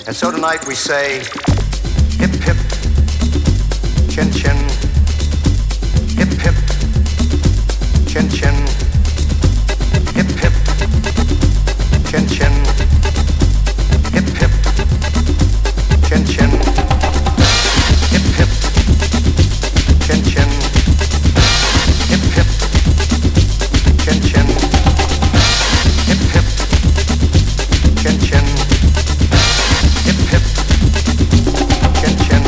And so tonight we say, hip hip, chin chin, hip hip, chin chin, hip hip, chin chin, hip hip, chin chin, hip hip, chin chin, hip hip, chin chin, hip hip, chin chin, hip hip, chin chin.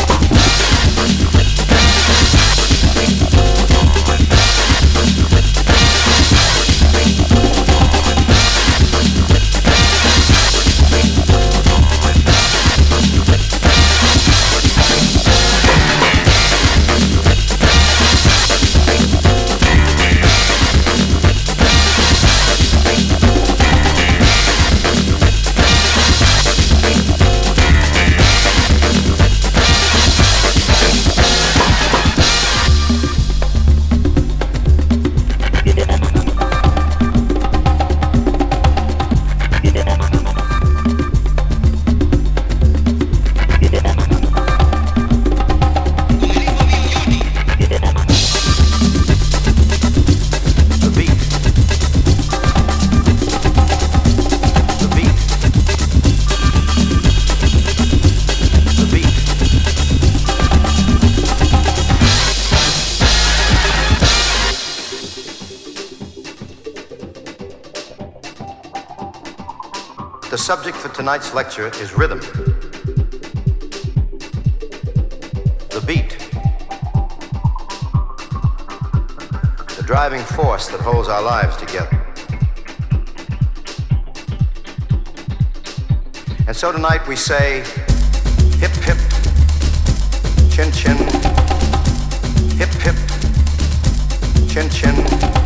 The subject for tonight's lecture is rhythm. The beat. The driving force that holds our lives together. And so tonight we say, hip hip, chin chin, hip hip, chin chin.